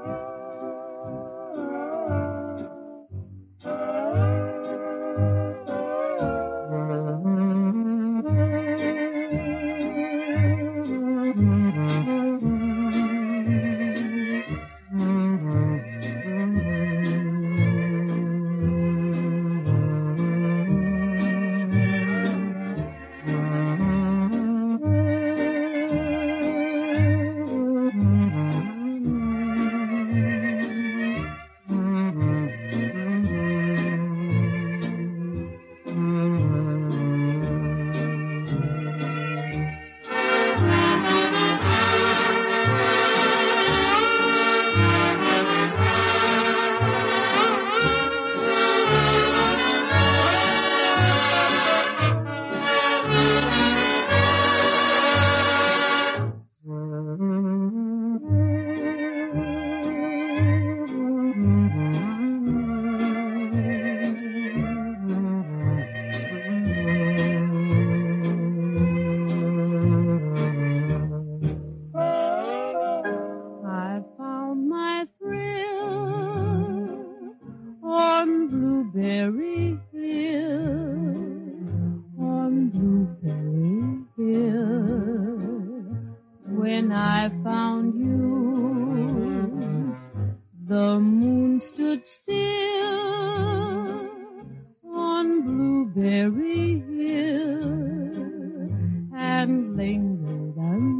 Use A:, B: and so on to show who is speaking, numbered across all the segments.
A: Blueberry Hill, on Blueberry Hill. When I found you, the moon stood still on Blueberry Hill and lingered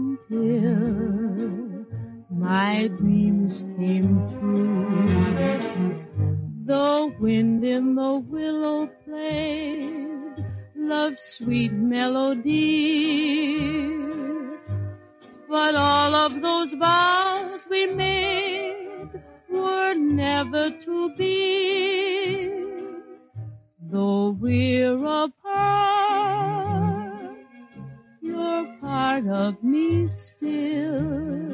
A: until my dreams came true. The wind in the willow played love's sweet melody, but all of those vows we made were never to be. Though we're apart, you're part of me still.